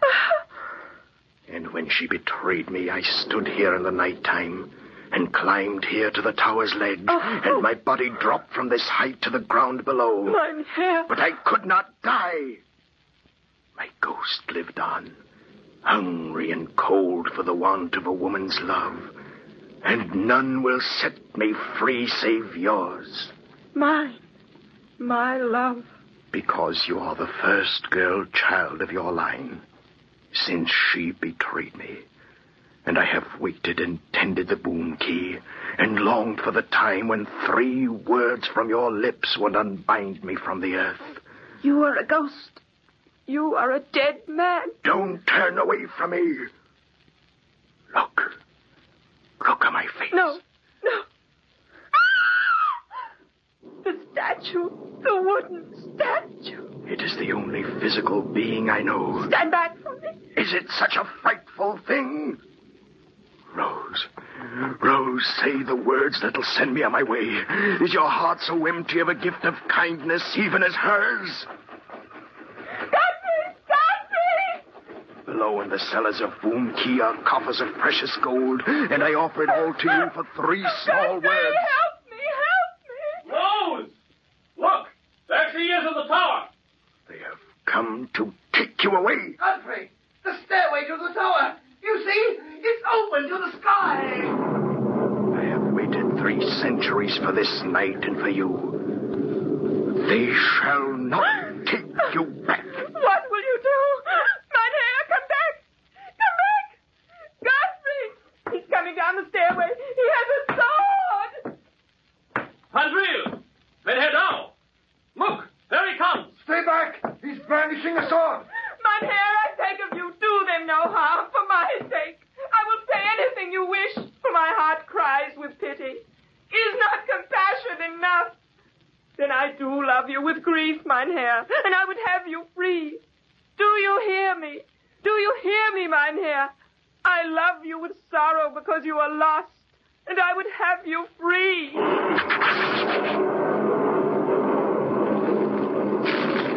And when she betrayed me, I stood here in the night time and climbed here to the tower's ledge, oh. and my body dropped from this height to the ground below. Mynheer. But I could not die. My ghost lived on, hungry and cold for the want of a woman's love, and none will set me free save yours. Mine. My love. Because you are the first girl child of your line, since she betrayed me. And I have waited and tended the Boom Key, and longed for the time when three words from your lips would unbind me from the earth. You are a ghost. You are a dead man. Don't turn away from me. Look. Look at my face. No, no. The statue. The wooden statue. It is the only physical being I know. Stand back from me. Is it such a frightful thing? Rose, Rose, say the words that'll send me on my way. Is your heart so empty of a gift of kindness, even as hers? Godfrey! Godfrey! Below in the cellars of Boom Key are coffers of precious gold, and I offer it all to you for three small Godfrey, words. help me, help me! Rose! Look! There she is in the tower! They have come to take you away. Godfrey, the stairway to the tower. You see, it's open to the sky. I have waited three centuries for this night and for you. They shall not take you back. What will you do? Mynheer, come back! Come back! Godfrey! He's coming down the stairway. He has a sword! Andreas! Mynheer now! Look! There he comes! Stay back! He's brandishing a sword! Mynheer, I beg of you, do them no harm for my sake. I will say anything you wish, for my heart cries with pity. Is not compassion enough? Then I do love you with grief, Mynheer, and I would have you free. Do you hear me? Do you hear me, Mynheer? I love you with sorrow because you are lost, and I would have you free.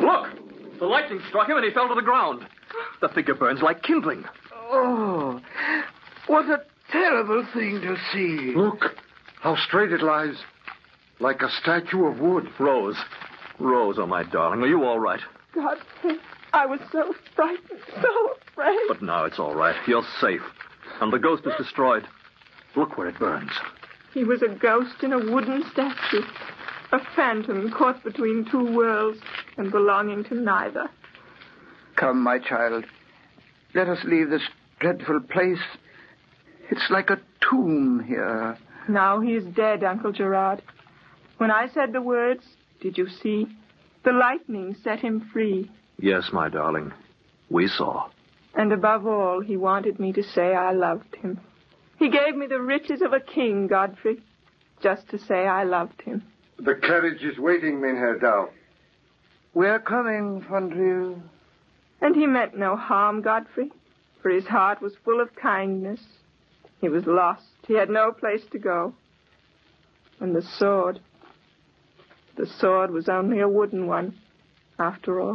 Look! The lightning struck him and he fell to the ground. The figure burns like kindling. Oh, what a terrible thing to see. Look, how straight it lies. Like a statue of wood. Rose. Rose, oh, my darling, are you all right? Godfrey, I was so frightened, so afraid. But now it's all right. You're safe. And the ghost is destroyed. Look where it burns. He was a ghost in a wooden statue. A phantom caught between two worlds and belonging to neither. Come, my child. Let us leave this dreadful place. It's like a tomb here. Now he is dead, Uncle Gerard. When I said the words, did you see? The lightning set him free. Yes, my darling. We saw. And above all, he wanted me to say I loved him. He gave me the riches of a king, Godfrey, just to say I loved him. The carriage is waiting, Mynheer Douw. We're coming, Fandriel. And he meant no harm, Godfrey, for his heart was full of kindness. He was lost. He had no place to go. And the sword, the sword was only a wooden one, after all.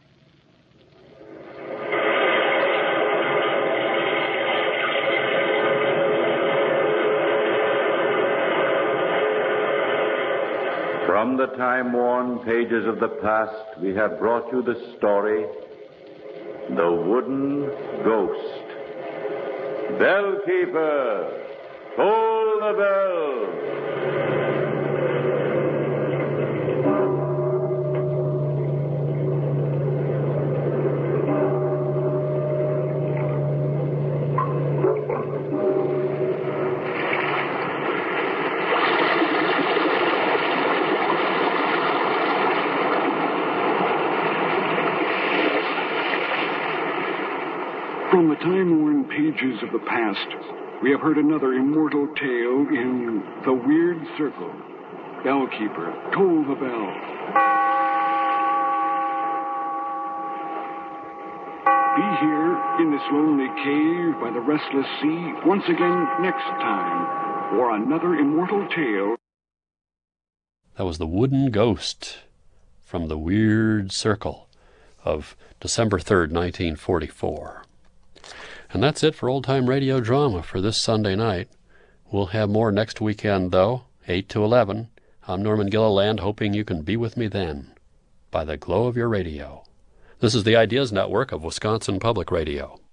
From the time-worn pages of the past, we have brought you the story, The Wooden Ghost. Bellkeeper, toll the bell. From the time-worn pages of the past, we have heard another immortal tale in The Weird Circle. Bellkeeper, toll the bell. Be here in this lonely cave by the restless sea once again next time for another immortal tale. That was The Wooden Ghost from The Weird Circle of December third, nineteen forty-four. And that's it for Old Time Radio Drama for this Sunday night. We'll have more next weekend, though, eight to eleven. I'm Norman Gilliland, hoping you can be with me then, by the glow of your radio. This is the Ideas Network of Wisconsin Public Radio.